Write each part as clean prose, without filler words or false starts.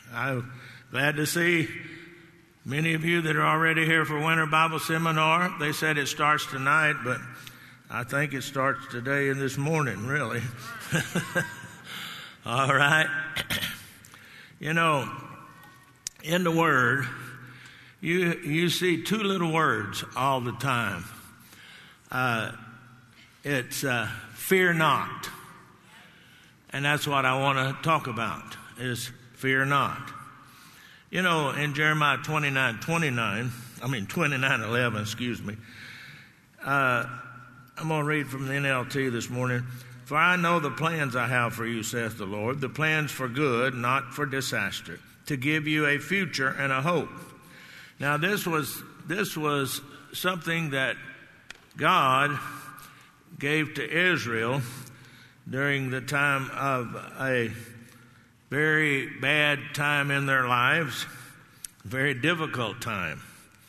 I'm glad to see many of you that are already here for Winter Bible Seminar. They said it starts tonight, but I think it starts today and this morning, really. All right. You know, in the Word, you see two little words all the time. It's fear not. And that's what I want to talk about, is fear not. You know, in Jeremiah 29:11, excuse me, I'm going to read from the NLT this morning. For I know the plans I have for you, saith the Lord, the plans for good, not for disaster, to give you a future and a hope. Now, this was something that God gave to Israel during the time of a very bad time in their lives, very difficult time.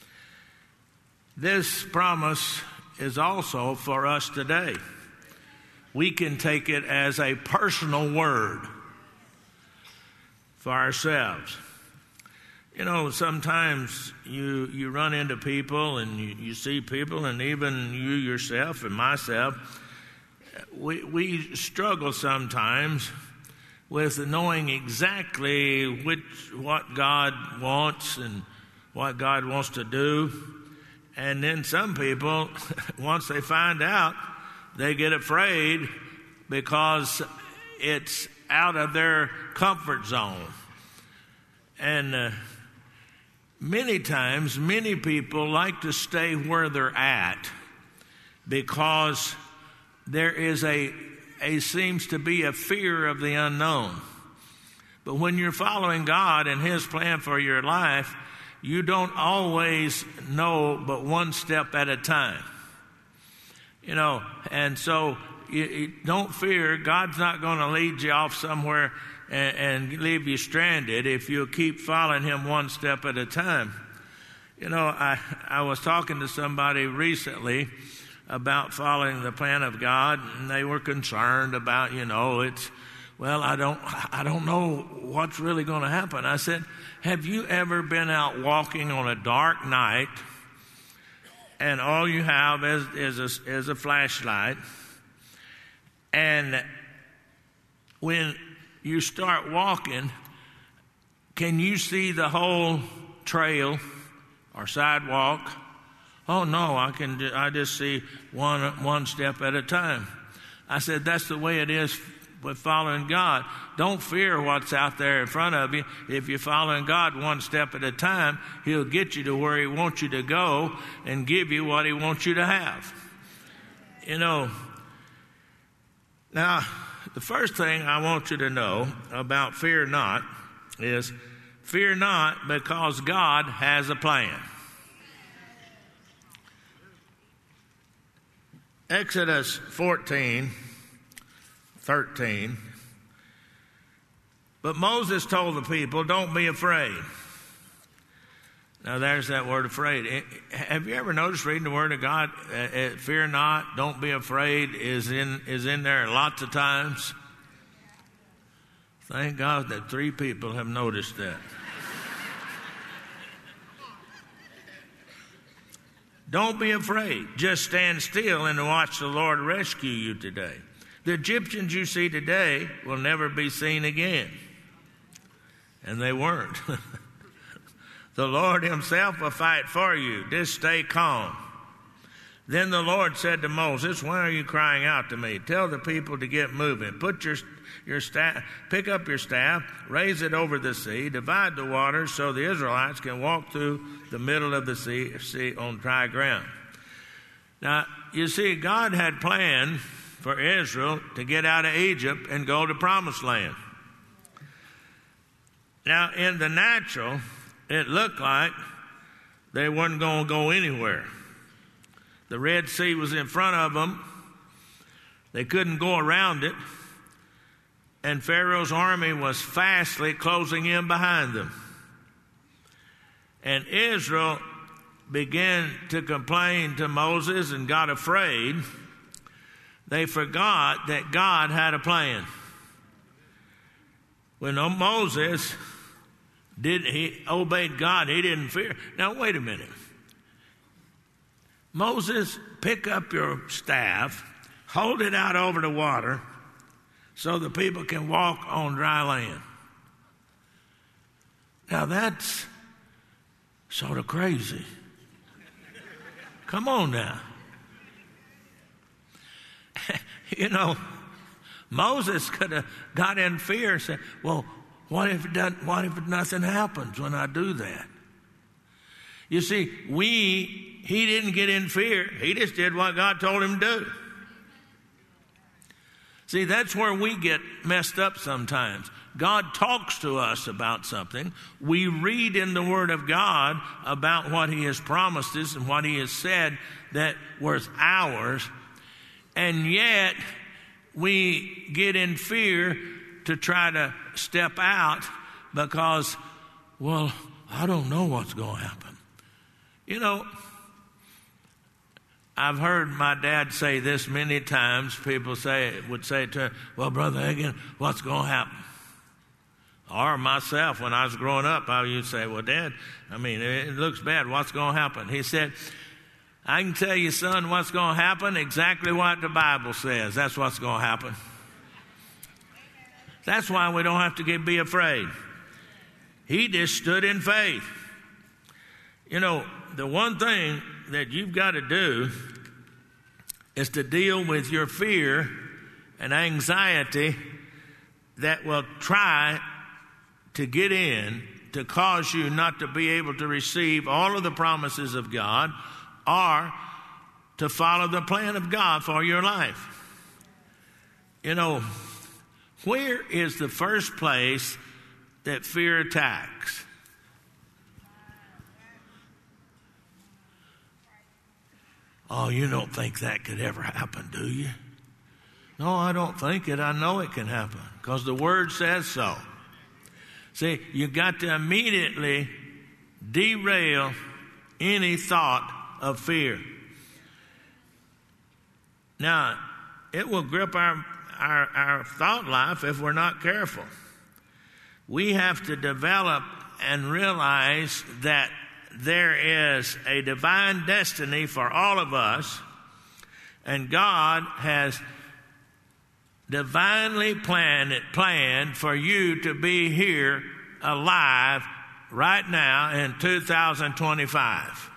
This promise is also for us today. We can take it as a personal word for ourselves. You know, sometimes you run into people and you see people, and even you yourself and myself, we struggle sometimes with knowing exactly what God wants and what God wants to do. And then some people, once they find out, they get afraid because it's out of their comfort zone. And many times, many people like to stay where they're at because there is seems to be a fear of the unknown. But when you're following God and His plan for your life, you don't always know but one step at a time. You know, and so you don't fear. God's not going to lead you off somewhere and leave you stranded if you keep following Him one step at a time. You know, I was talking to somebody recently about following the plan of God, and they were concerned about, I don't know what's really going to happen. I said, have you ever been out walking on a dark night and all you have is a flashlight, and when you start walking, can you see the whole trail or sidewalk? Oh no, I just see one step at a time. I said, that's the way it is with following God. Don't fear what's out there in front of you. If you're following God one step at a time, He'll get you to where He wants you to go and give you what He wants you to have. You know, now, the first thing I want you to know about fear not is fear not because God has a plan. Exodus 14:13. But Moses told the people, don't be afraid. Now there's that word afraid. Have you ever noticed reading the Word of God, fear not, don't be afraid is in there lots of times? Thank God that 3 people have noticed that. Don't be afraid. Just stand still and watch the Lord rescue you today. The Egyptians you see today will never be seen again. And they weren't. The Lord Himself will fight for you. Just stay calm. Then the Lord said to Moses, why are you crying out to me? Tell the people to get moving. Put your staff, pick up your staff, raise it over the sea, divide the waters so the Israelites can walk through the middle of the sea on dry ground. Now, you see, God had planned for Israel to get out of Egypt and go to Promised Land. Now, in the natural, it looked like they weren't going to go anywhere. The Red Sea was in front of them. They couldn't go around it. And Pharaoh's army was fastly closing in behind them. And Israel began to complain to Moses and got afraid. They forgot that God had a plan. When Moses He obeyed God. He didn't fear. Now, wait a minute. Moses, pick up your staff, hold it out over the water so the people can walk on dry land. Now, that's sort of crazy. Come on now. You know, Moses could have got in fear and said, well, what if nothing happens when I do that? You see, he didn't get in fear. He just did what God told him to do. See, that's where we get messed up sometimes. God talks to us about something. We read in the Word of God about what He has promised us and what He has said that was ours. And yet, we get in fear to try to step out because, well, I don't know what's going to happen. You know, I've heard my dad say this many times. People would say to him, well, Brother Hagin, what's going to happen? Or myself, when I was growing up, I used to say, well, Dad, it looks bad. What's going to happen? He said, I can tell you, son, what's going to happen, exactly what the Bible says. That's what's going to happen. That's why we don't have to be afraid. He just stood in faith. You know, the one thing that you've got to do is to deal with your fear and anxiety that will try to get in to cause you not to be able to receive all of the promises of God or to follow the plan of God for your life. You know, where is the first place that fear attacks? Oh, you don't think that could ever happen, do you? No, I don't think it. I know it can happen because the Word says so. See, you got to immediately derail any thought of fear. Now, it will grip our thought life if we're not careful. We have to develop and realize that there is a divine destiny for all of us, and God has divinely planned for you to be here alive right now in 2025.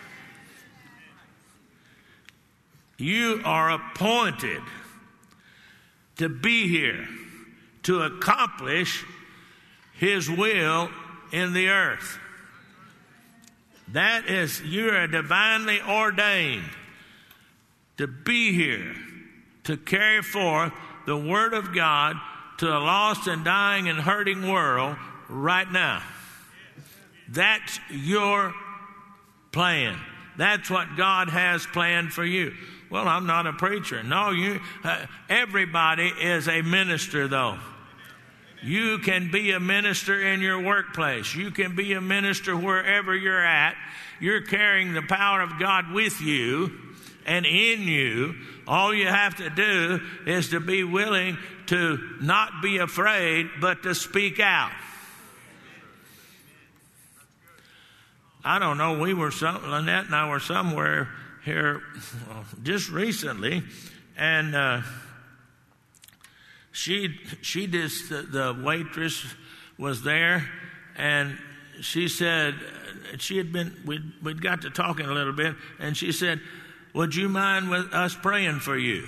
You are appointed to be here to accomplish His will in the earth. That is, you are divinely ordained to be here to carry forth the Word of God to a lost and dying and hurting world right now. That's your plan. That's what God has planned for you. Well, I'm not a preacher. No, everybody is a minister, though. You can be a minister in your workplace. You can be a minister wherever you're at. You're carrying the power of God with you and in you. All you have to do is to be willing to not be afraid, but to speak out. I don't know, Lynette and I were somewhere here just recently, and the waitress was there, and she said, we'd got to talking a little bit, and she said, would you mind with us praying for you?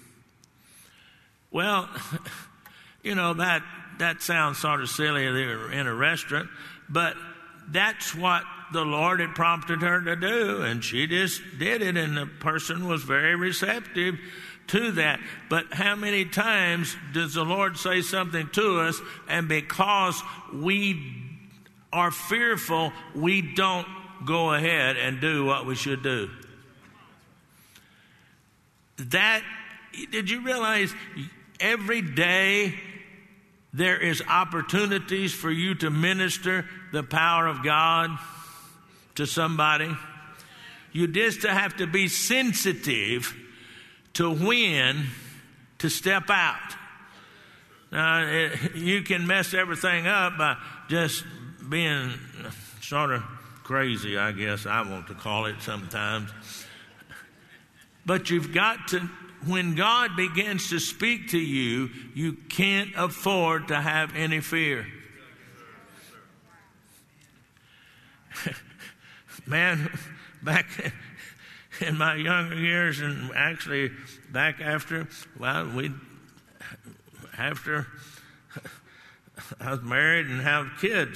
Well, you know, that sounds sort of silly in a restaurant, but that's what the Lord had prompted her to do, and she just did it, and the person was very receptive to that. But how many times does the Lord say something to us, and because we are fearful, we don't go ahead and do what we should do? Did you realize every day there is opportunities for you to minister the power of God to somebody? You just have to be sensitive to when to step out. Now, you can mess everything up by just being sort of crazy, I guess I want to call it sometimes. But you've got to, when God begins to speak to you, you can't afford to have any fear. Man, back in my younger years, and actually back after I was married and have kids,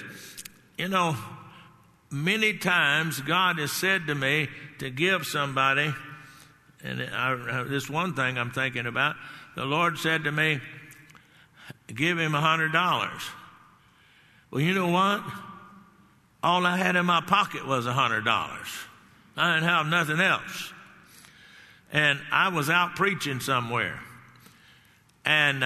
many times God has said to me to give somebody, and this one thing I'm thinking about, the Lord said to me, give him $100. Well, you know what? All I had in my pocket was $100. I didn't have nothing else. And I was out preaching somewhere. And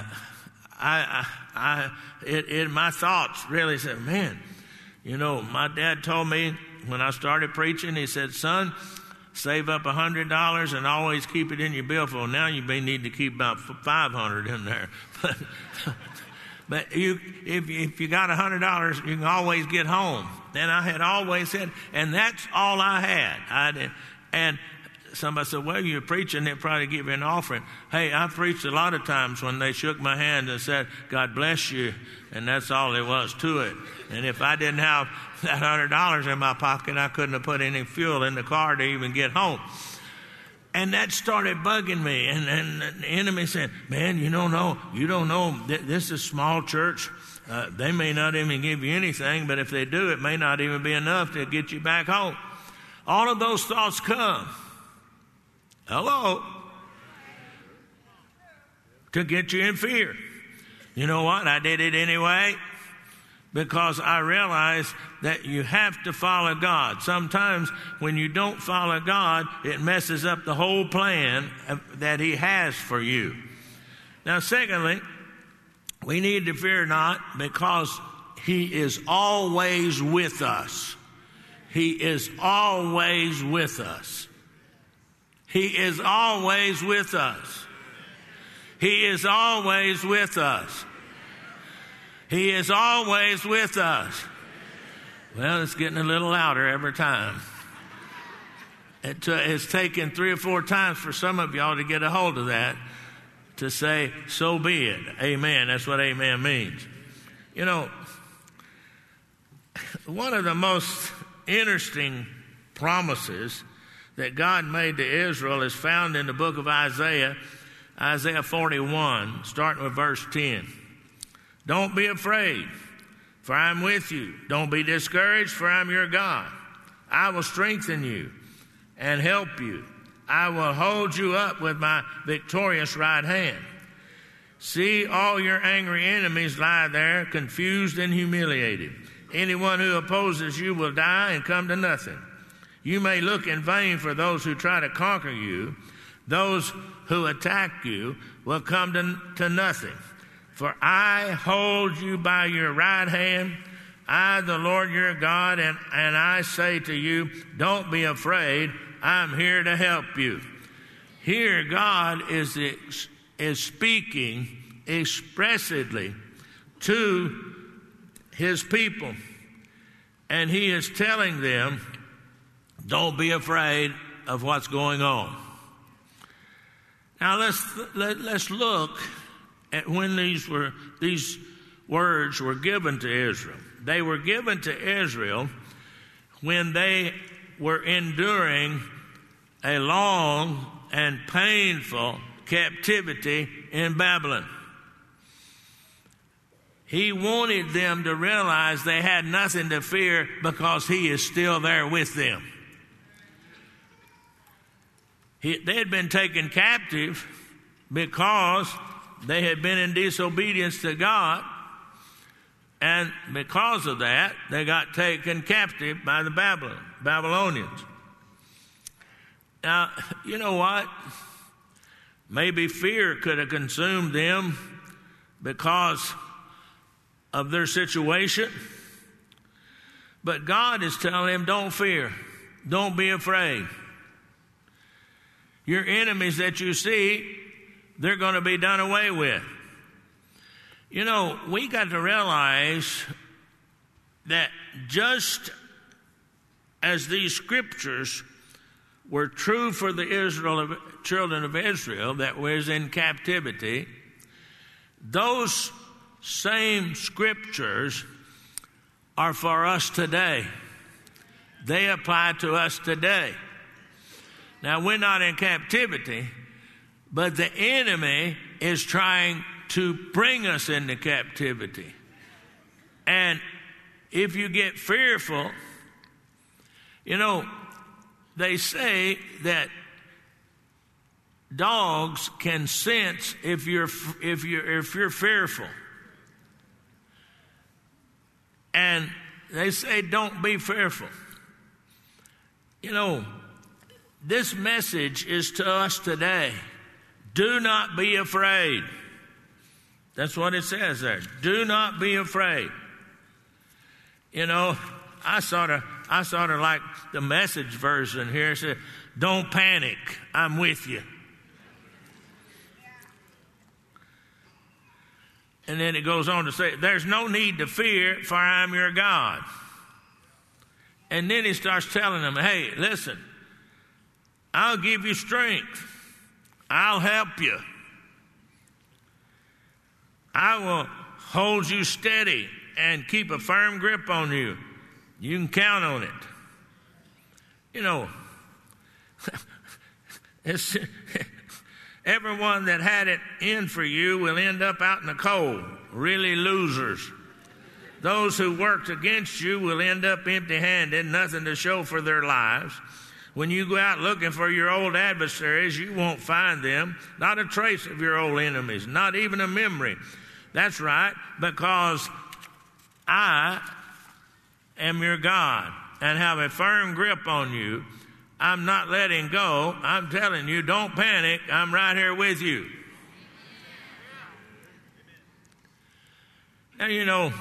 my thoughts really said, man, my dad told me when I started preaching, he said, son, save up $100 and always keep it in your billfold. Now you may need to keep about $500 in there. But if you got $100, you can always get home. And I had always said, and that's all I had. And somebody said, well, you're preaching, they'll probably give you an offering. Hey, I preached a lot of times when they shook my hand and said, God bless you, and that's all there was to it. And if I didn't have that $100 in my pocket, I couldn't have put any fuel in the car to even get home. And that started bugging me. And the enemy said, man, you don't know, this is a small church. They may not even give you anything, but if they do, it may not even be enough to get you back home. All of those thoughts come. Hello? To get you in fear. You know what? I did it anyway because I realized that you have to follow God. Sometimes when you don't follow God, it messes up the whole plan that He has for you. Now, secondly, we need to fear not because He is always with us. He is always with us. He is always with us. He is always with us. He is always with us. Well, it's getting a little louder every time. It's taken 3 or 4 times for some of y'all to get a hold of that, to say, so be it. Amen. That's what amen means. One of the most interesting promises that God made to Israel is found in the book of Isaiah 41, starting with verse 10. Don't be afraid, for I am with you. Don't be discouraged, for I am your God. I will strengthen you and help you. I will hold you up with my victorious right hand. See, all your angry enemies lie there, confused and humiliated. Anyone who opposes you will die and come to nothing. You may look in vain for those who try to conquer you. Those who attack you will come to nothing. For I hold you by your right hand, I, the Lord your God, and I say to you, don't be afraid, I'm here to help you. Here God is speaking expressly to His people, and He is telling them, don't be afraid of what's going on. Now let's look at when these words were given to Israel. They were given to Israel when they were enduring a long and painful captivity in Babylon. He wanted them to realize they had nothing to fear because He is still there with them. They had been taken captive because they had been in disobedience to God, and because of that, they got taken captive by the Babylonians. Now, you know what? Maybe fear could have consumed them because of their situation, but God is telling them, don't fear, don't be afraid. Your enemies that you see, they're going to be done away with. We got to realize that just as these scriptures were true for the children of Israel that was in captivity, those same scriptures are for us today. They apply to us today. Now, we're not in captivity, but the enemy is trying to bring us into captivity. And if you get fearful, they say that dogs can sense if you're fearful. And they say, don't be fearful. This message is to us today. Do not be afraid. That's what it says there. Do not be afraid. I sort of like the Message version here. It said, don't panic. I'm with you. And then it goes on to say, there's no need to fear, for I am your God. And then he starts telling them, hey, listen, I'll give you strength. I'll help you. I will hold you steady and keep a firm grip on you. You can count on it. Everyone that had it in for you will end up out in the cold, really losers. Those who worked against you will end up empty-handed, nothing to show for their lives. When you go out looking for your old adversaries, you won't find them. Not a trace of your old enemies, not even a memory. That's right, because I am your God and have a firm grip on you. I'm not letting go. I'm telling you, don't panic. I'm right here with you. Now,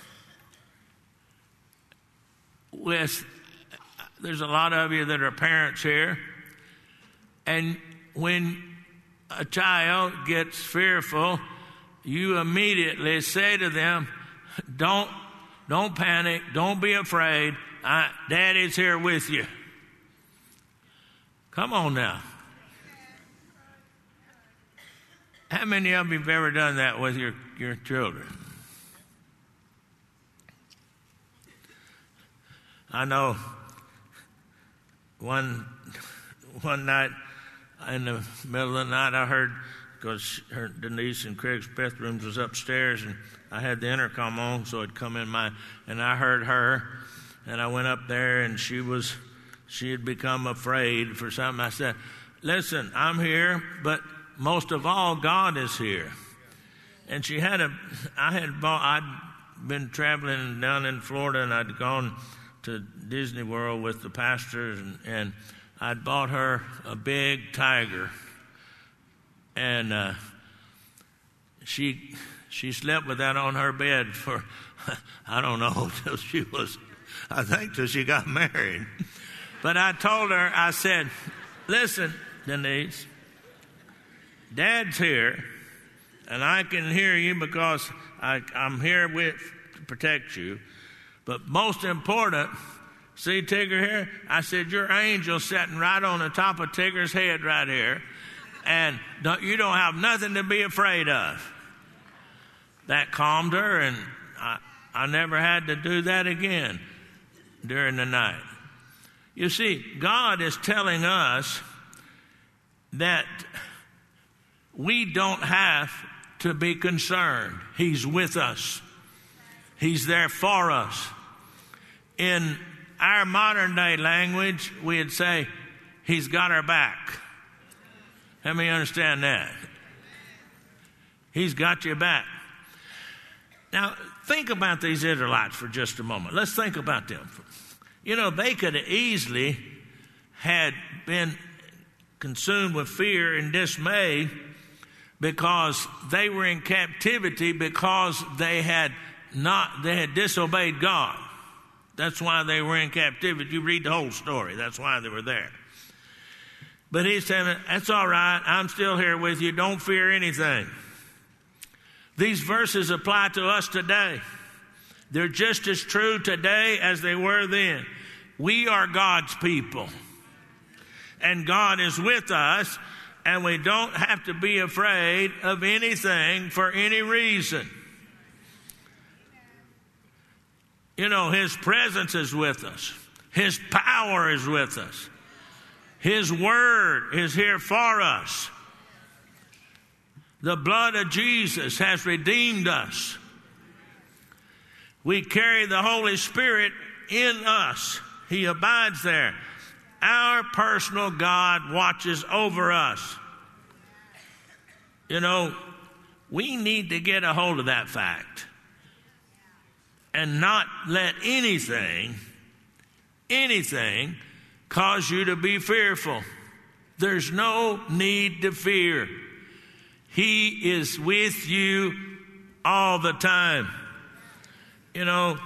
there's a lot of you that are parents here, and when a child gets fearful, you immediately say to them, don't panic, don't be afraid. Daddy's here with you. Come on now. How many of you have ever done that with your children? I know one night in the middle of the night I heard, because Denise and Craig's bathrooms was upstairs, and I had the intercom on, so it'd come in and I heard her, and I went up there, and she had become afraid for something. I said, listen, I'm here, but most of all, God is here. And I'd been traveling down in Florida, and I'd gone to Disney World with the pastors, and I'd bought her a big tiger. And she slept with that on her bed for, I don't know, till she got married. But I told her, I said, listen, Denise, Dad's here, and I can hear you because I'm here to protect you. But most important, see Tigger here? I said, your angel's sitting right on the top of Tigger's head right here, and you don't have nothing to be afraid of. That calmed her, and I never had to do that again during the night. You see, God is telling us that we don't have to be concerned. He's with us. He's there for us. In our modern day language, we'd say, He's got our back. Let me understand that. He's got your back. Now, think about these Israelites for just a moment. Let's think about them. They could have easily had been consumed with fear and dismay because they were in captivity because they had disobeyed God. That's why they were in captivity. You read the whole story. That's why they were there. But He's saying, that's all right. I'm still here with you. Don't fear anything. These verses apply to us today. They're just as true today as they were then. We are God's people. And God is with us, and we don't have to be afraid of anything for any reason. You know, His presence is with us. His power is with us. His word is here for us. The blood of Jesus has redeemed us. We carry the Holy Spirit in us. He abides there. Our personal God watches over us. You know, we need to get a hold of that fact and not let anything cause you to be fearful. There's no need to fear. He is with you all the time. You know,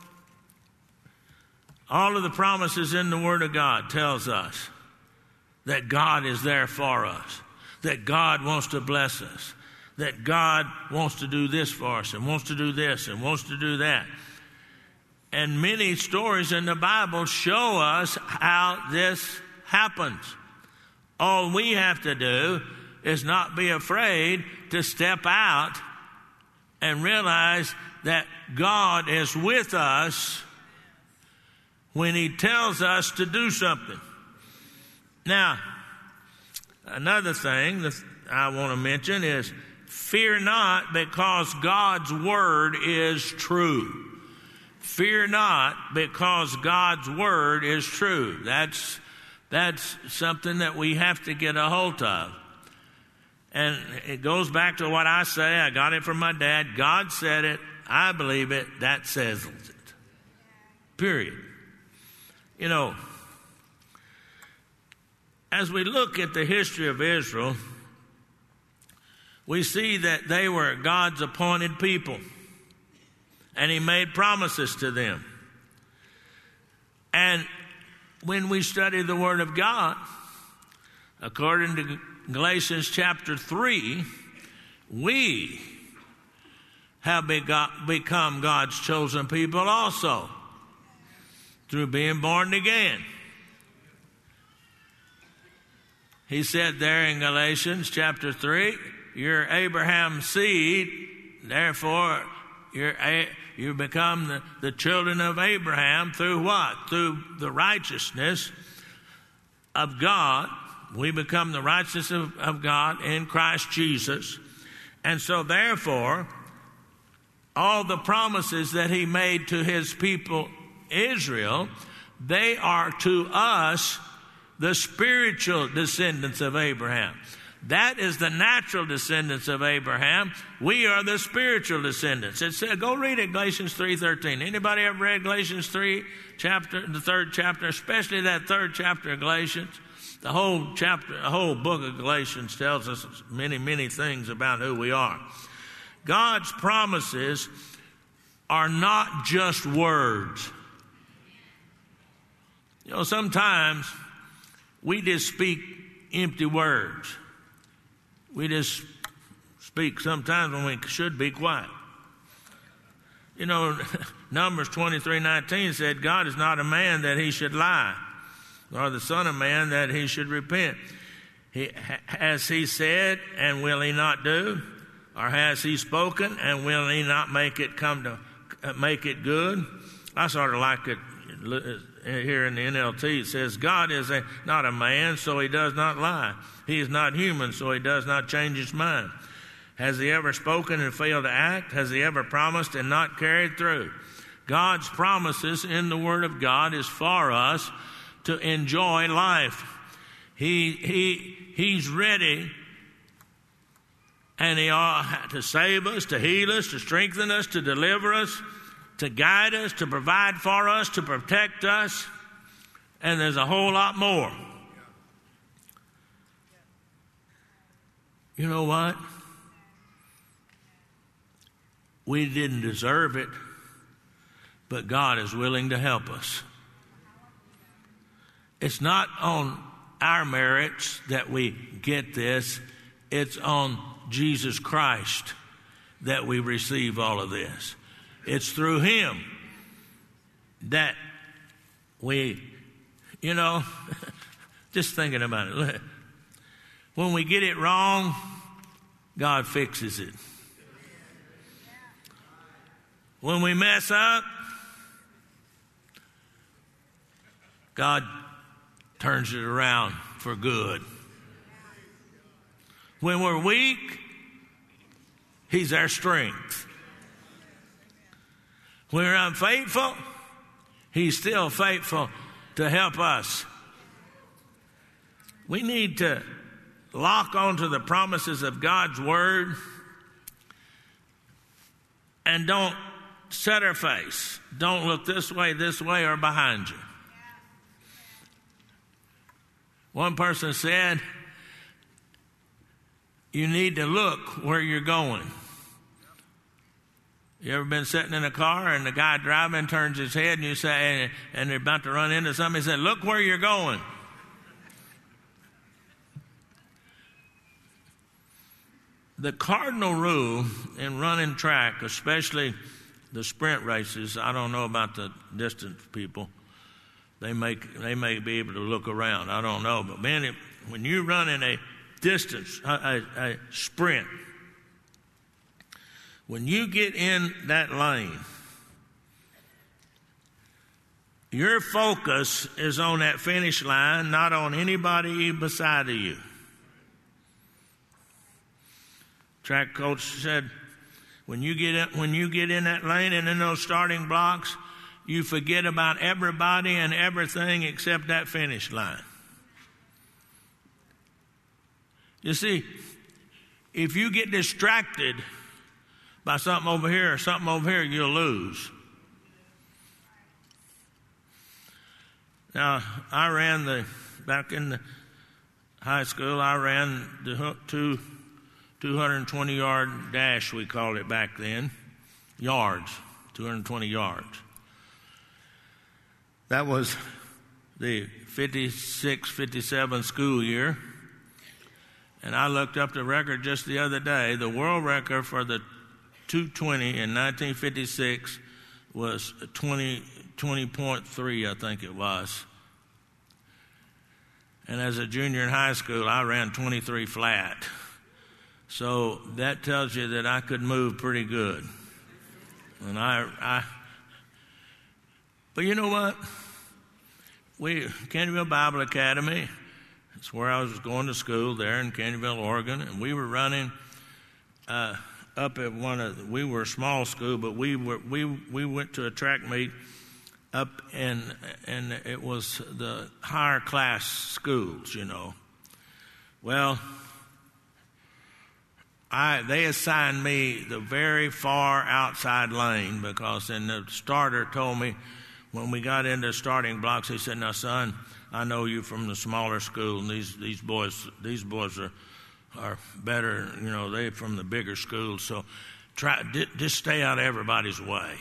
all of the promises in the Word of God tells us that God is there for us, that God wants to bless us, that God wants to do this for us and wants to do this and wants to do that. And many stories in the Bible show us how this happens. All we have to do is not be afraid to step out and realize that God is with us when He tells us to do something. Now, another thing that I want to mention is fear not, because God's word is true. Fear not, because God's word is true. That's something that we have to get a hold of. And it goes back to what I say. I got it from my dad. God said it. I believe it. That settles it. Period. You know, as we look at the history of Israel, we see that they were God's appointed people, and He made promises to them. And when we study the Word of God, according to Galatians chapter 3, we have become God's chosen people also through being born again. He said there in Galatians chapter 3, you're Abraham's seed, therefore you become the children of Abraham through what? Through the righteousness of God. We become the righteousness of God in Christ Jesus. And so therefore, all the promises that He made to His people Israel, they are to us the spiritual descendants of Abraham. That is the natural descendants of Abraham. We are the spiritual descendants. It said, go read it, Galatians 3:13. Anybody ever read Galatians 3 chapter, the third chapter, especially that third chapter of Galatians? The whole chapter, the whole book of Galatians tells us many, many things about who we are. God's promises are not just words. You know, sometimes we just speak empty words. We just speak sometimes when we should be quiet. You know, Numbers 23:19 said, God is not a man that He should lie, nor the Son of Man that He should repent. Has He said, and will He not do? Or has He spoken, and will He not make it make it good? I sort of like it here in the NLT. It says, God is not a man, so He does not lie. He is not human, so He does not change His mind. Has He ever spoken and failed to act? Has He ever promised and not carried through? God's promises in the Word of God is for us to enjoy life. He's ready, and He ought to save us, to heal us, to strengthen us, to deliver us, to guide us, to provide for us, to protect us, and there's a whole lot more. You know what? We didn't deserve it, but God is willing to help us. It's not on our merits that we get this. It's on Jesus Christ that we receive all of this. It's through him that we, just thinking about it. When we get it wrong, God fixes it. When we mess up, God turns it around for good. When we're weak, he's our strength. When we're unfaithful, he's still faithful to help us. We need to lock onto the promises of God's word and don't set our face. Don't look this way, or behind you. One person said, you need to look where you're going. You ever been sitting in a car and the guy driving turns his head and you say, and they're about to run into something, he said, look where you're going. The cardinal rule in running track, especially the sprint races, I don't know about the distance people. They may be able to look around. I don't know. But man, when you run in a distance, a sprint, when you get in that lane, your focus is on that finish line, not on anybody beside of you. Track coach said, when you get in that lane and in those starting blocks, you forget about everybody and everything except that finish line. You see, if you get distracted by something over here or something over here, you'll lose. Now, back in the high school, I ran the 220-yard dash, we called it back then. Yards, 220 yards. That was the 56-57 school year. And I looked up the record just the other day. The world record for the 220 in 1956 was 20.3, I think it was. And as a junior in high school, I ran 23 flat. So that tells you that I could move pretty good. And but you know what? Canterville Bible Academy, that's where I was going to school there in Canterville, Oregon, and we were running up at we were a small school, but we went to a track meet up and it was the higher class schools, Well, they assigned me the very far outside lane because then the starter told me when we got into starting blocks, he said, now son, I know you from the smaller school and these boys are better, they're from the bigger schools, so just stay out of everybody's way.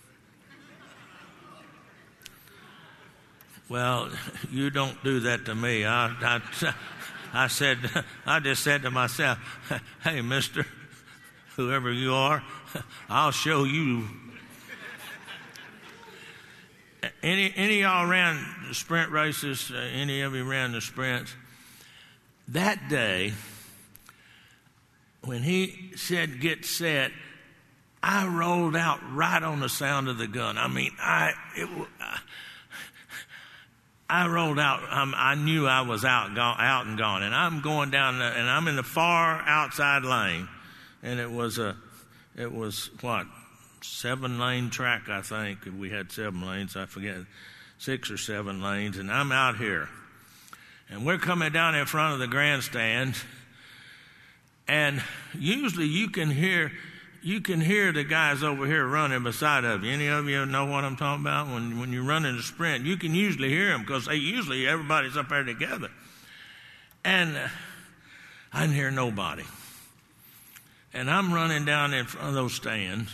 Well, you don't do that to me. I just said to myself, hey, mister, whoever you are, I'll show you. Any of y'all ran sprint races? Any of you ran the sprints? That day, when he said get set, I rolled out right on the sound of the gun. I mean, I rolled out. I knew I was out and gone. And I'm going down, and I'm in the far outside lane. And it was 7-lane track, I think. We had 7 lanes. I forget, 6 or 7 lanes. And I'm out here. And we're coming down in front of the grandstand. And usually you can hear the guys over here running beside of you. Any of you know what I'm talking about? When you're running a sprint, you can usually hear them because usually everybody's up there together. And I didn't hear nobody. And I'm running down in front of those stands.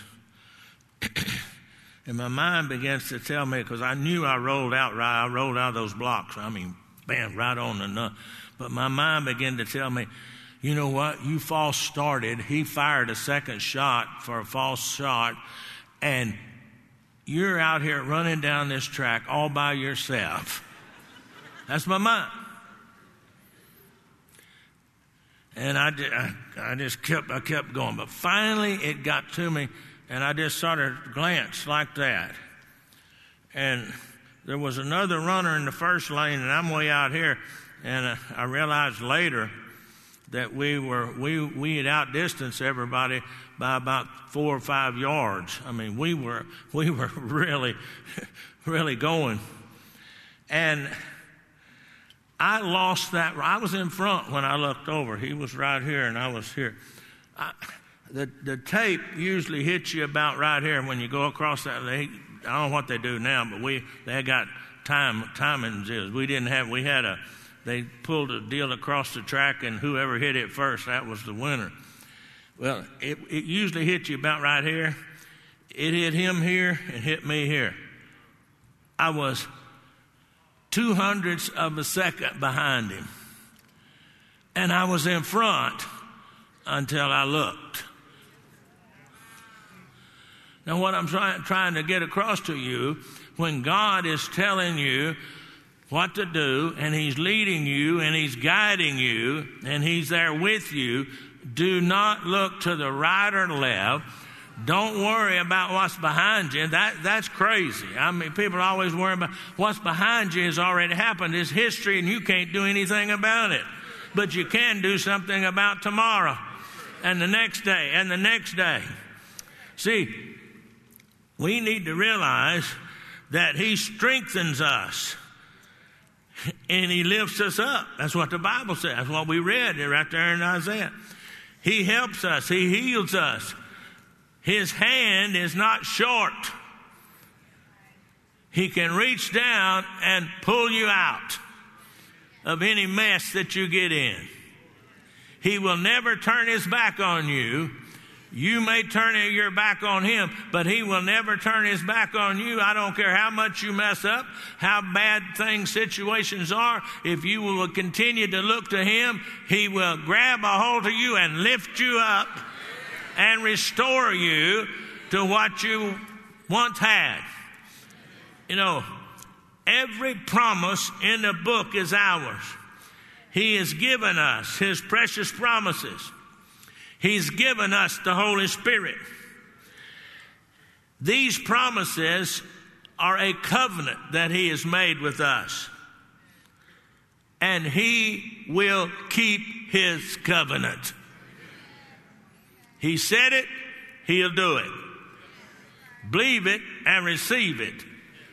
And my mind begins to tell me, because I knew I rolled out of those blocks. I mean, bam, right on the nut. But my mind began to tell me, you know what? You false started. He fired a second shot for a false shot, and you're out here running down this track all by yourself. That's my mind. And I kept going. But finally it got to me, and I just sort of glanced like that. And there was another runner in the first lane, and I'm way out here. And I realized later that we had outdistanced everybody by about 4 or 5 yards. I mean, we were really, really going. And I lost that. I was in front when I looked over. He was right here, and I was here. The tape usually hits you about right here when you go across that. I don't know what they do now, but they got timings. They pulled a deal across the track, and whoever hit it first, that was the winner. Well, it usually hits you about right here. It hit him here and hit me here. I was 0.02 of a second behind him. And I was in front until I looked. Now, what I'm trying to get across to you, when God is telling you what to do, and He's leading you, and He's guiding you, and He's there with you, do not look to the right or left. Don't worry about what's behind you. That's crazy. I mean, people are always worrying about what's behind you has already happened. It's history, and you can't do anything about it. But you can do something about tomorrow, and the next day, and the next day. See, we need to realize that He strengthens us and He lifts us up. That's what the Bible says. That's what we read right there in Isaiah. He helps us. He heals us. His hand is not short. He can reach down and pull you out of any mess that you get in. He will never turn His back on you. You may turn your back on Him, but He will never turn His back on you. I don't care how much you mess up, how bad situations are. If you will continue to look to Him, He will grab a hold of you and lift you up and restore you to what you once had. You know, every promise in the book is ours. He has given us His precious promises. He's given us the Holy Spirit. These promises are a covenant that He has made with us. And He will keep His covenant. He said it, He'll do it. Believe it and receive it.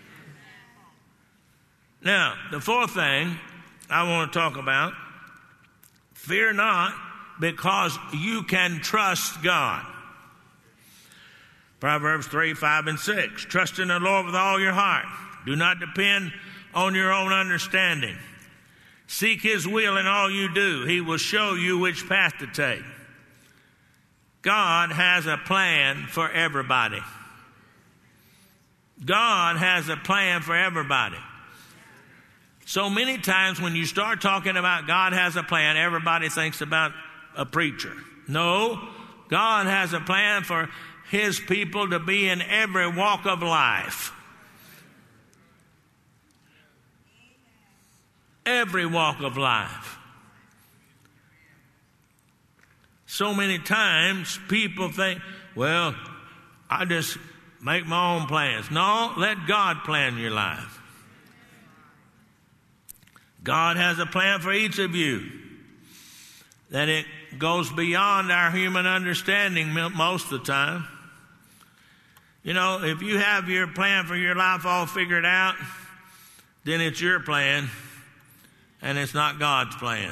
Now, the fourth thing I want to talk about, fear not, because you can trust God. Proverbs 3, 5, and 6. Trust in the Lord with all your heart. Do not depend on your own understanding. Seek His will in all you do. He will show you which path to take. God has a plan for everybody. God has a plan for everybody. So many times when you start talking about God has a plan, everybody thinks about a preacher. No, God has a plan for His people to be in every walk of life. Every walk of life. So many times people think, well, I just make my own plans. No, let God plan your life. God has a plan for each of you. That it goes beyond our human understanding most of the time. You know, if you have your plan for your life all figured out, then it's your plan and it's not God's plan.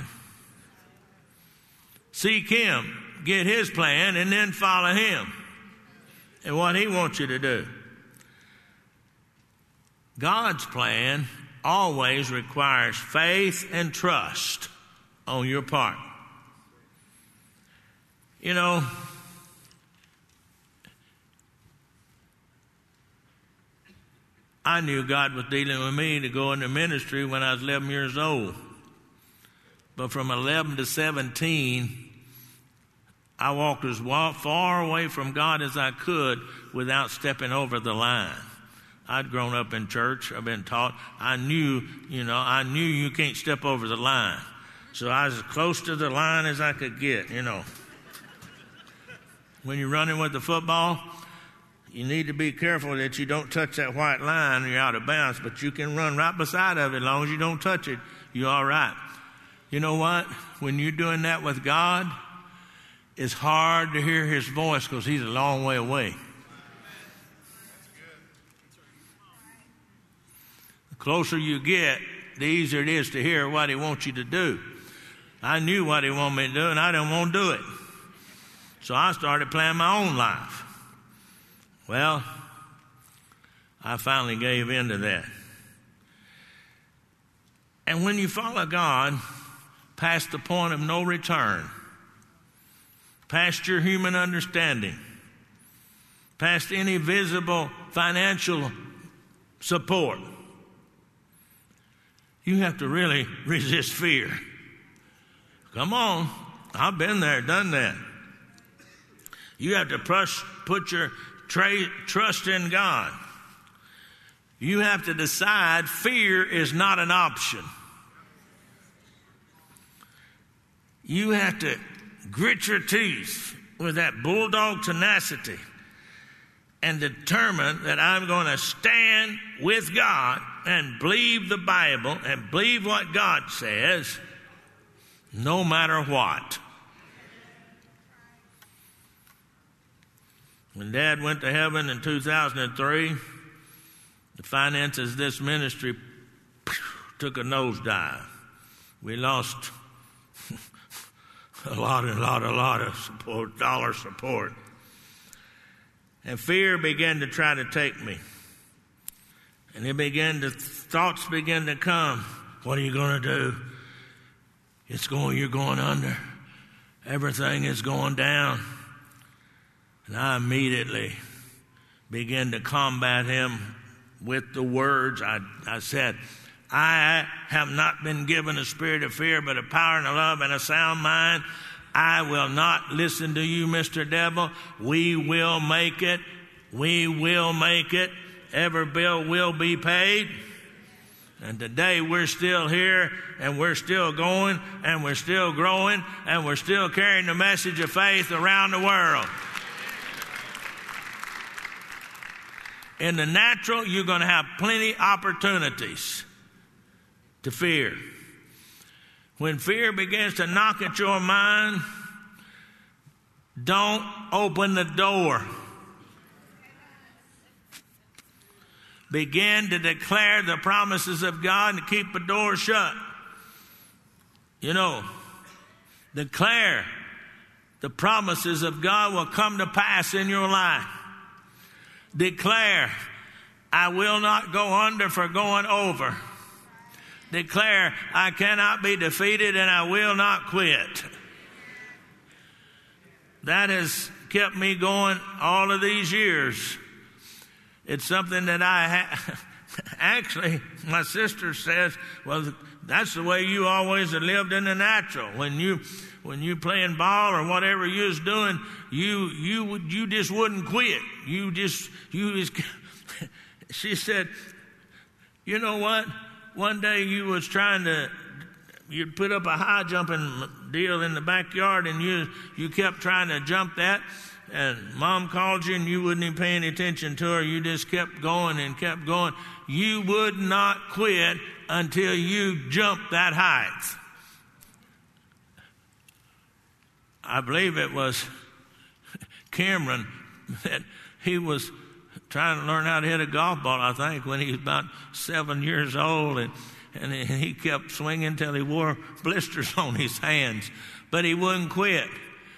Seek Him, get His plan, and then follow Him and what He wants you to do. God's plan always requires faith and trust on your part. You know, I knew God was dealing with me to go into ministry when I was 11 years old. But from 11 to 17, I walked as far away from God as I could without stepping over the line. I'd grown up in church. I've been taught. I knew you can't step over the line. So I was as close to the line as I could get, When you're running with the football, you need to be careful that you don't touch that white line or you're out of bounds, but you can run right beside of it as long as you don't touch it. You're all right. You know what? When you're doing that with God, it's hard to hear his voice because he's a long way away. The closer you get, the easier it is to hear what he wants you to do. I knew what he wanted me to do, and I didn't want to do it. So I started planning my own life. Well, I finally gave in to that. And when you follow God past the point of no return, past your human understanding, past any visible financial support, you have to really resist fear. Come on, I've been there, done that. You have to put your trust in God. You have to decide fear is not an option. You have to grit your teeth with that bulldog tenacity and determine that I'm going to stand with God and believe the Bible and believe what God says no matter what. When Dad went to heaven in 2003, the finances of this ministry took a nosedive. We lost a lot of support, dollar support. And fear began to try to take me. And thoughts began to come. What are you going to do? You're going under. Everything is going down. And I immediately began to combat him with the words. I said, I have not been given a spirit of fear, but a power and a love and a sound mind. I will not listen to you, Mr. Devil. We will make it. We will make it. Every bill will be paid. And today we're still here, and we're still going, and we're still growing, and we're still carrying the message of faith around the world. In the natural, you're going to have plenty opportunities to fear. When fear begins to knock at your mind, don't open the door. Begin to declare the promises of God and keep the door shut. Declare the promises of God will come to pass in your life. Declare, I will not go under for going over. Declare, I cannot be defeated and I will not quit. That has kept me going all of these years. It's something that actually, my sister says, well, that's the way you always have lived in the natural. When you playing ball or whatever you was doing, you just wouldn't quit. She said, you know what? One day you'd put up a high jumping deal in the backyard and you kept trying to jump that, and Mom called you and you wouldn't even pay any attention to her. You just kept going and kept going. You would not quit until you jumped that height. I believe it was Cameron that he was trying to learn how to hit a golf ball, I think, when he was about 7 years old, and he kept swinging till he wore blisters on his hands, but he wouldn't quit.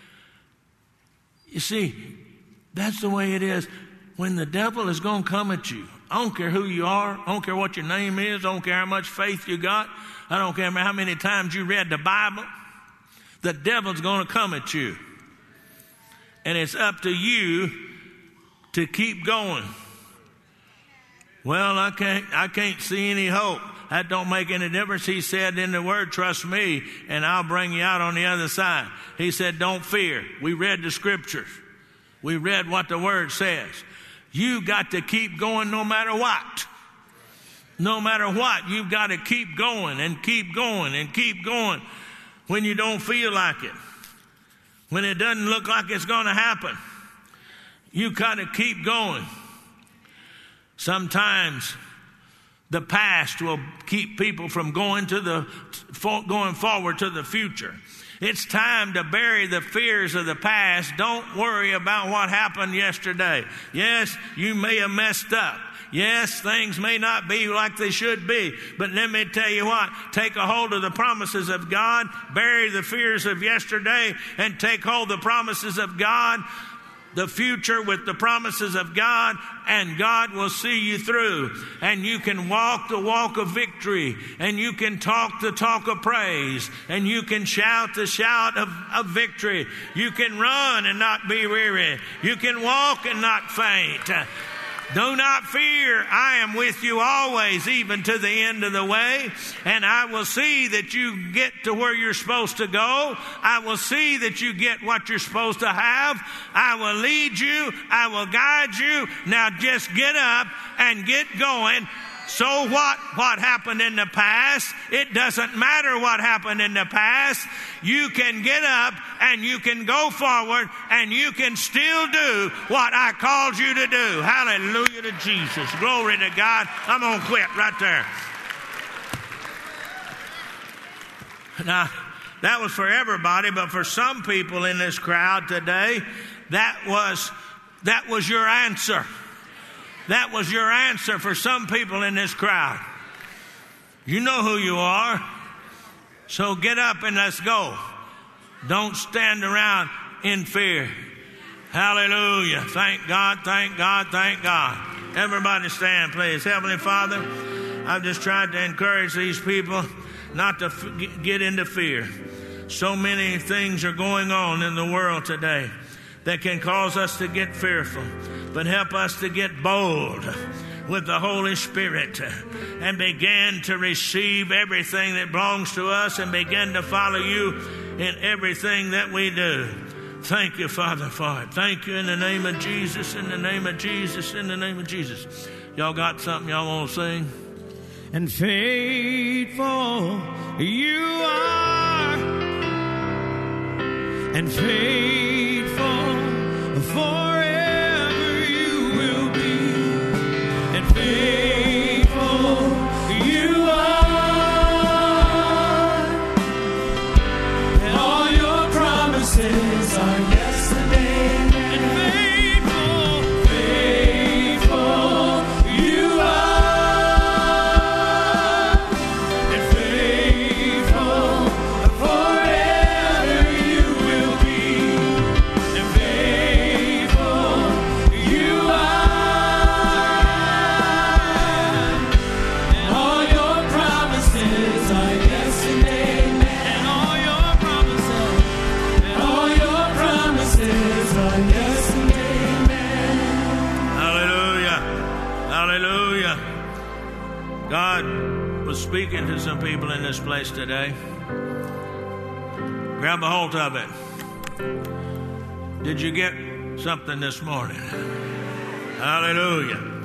You see, that's the way it is. When the devil is going to come at you, I don't care who you are, I don't care what your name is, I don't care how much faith you got, I don't care how many times you read the Bible, the devil's going to come at you. And it's up to you to keep going. Well, I can't see any hope. That don't make any difference. He said in the Word, trust me, and I'll bring you out on the other side. He said, don't fear. We read the Scriptures. We read what the Word says. You got to keep going no matter what. No matter what, you've got to keep going and keep going and keep going when you don't feel like it. When it doesn't look like it's going to happen. You got to keep going. Sometimes the past will keep people from going forward to the future. It's time to bury the fears of the past. Don't worry about what happened yesterday. Yes, you may have messed up. Yes, things may not be like they should be. But let me tell you what, take a hold of the promises of God, bury the fears of yesterday, and take hold of the promises of God, the future with the promises of God, and God will see you through. And you can walk the walk of victory, and you can talk the talk of praise, and you can shout the shout of victory. You can run and not be weary. You can walk and not faint. Do not fear. I am with you always, even to the end of the way. And I will see that you get to where you're supposed to go. I will see that you get what you're supposed to have. I will lead you. I will guide you. Now just get up and get going. So what happened in the past? It doesn't matter what happened in the past. You can get up and you can go forward and you can still do what I called you to do. Hallelujah to Jesus. Glory to God. I'm going to quit right there. Now, that was for everybody, but for some people in this crowd today, that was your answer. That was your answer for some people in this crowd. You know who you are. So get up and let's go. Don't stand around in fear. Hallelujah. Thank God, thank God, thank God. Everybody stand, please. Heavenly Father, I've just tried to encourage these people not to get into fear. So many things are going on in the world today that can cause us to get fearful. But help us to get bold with the Holy Spirit and begin to receive everything that belongs to us and begin to follow you in everything that we do. Thank you, Father, for it. Thank you in the name of Jesus, in the name of Jesus, in the name of Jesus. Y'all got something y'all want to sing? And faithful you are, and faithful forever you will be, and faithful you are, and all your promises are yes and amen. And faithful you are, and faithful forever you will be, and faithful you are, and all your promises are yes and amen. And all your promises are yes and amen. Hallelujah. Hallelujah. God was speaking to some people in this place today. Grab a hold of it. Did you get something this morning? Hallelujah.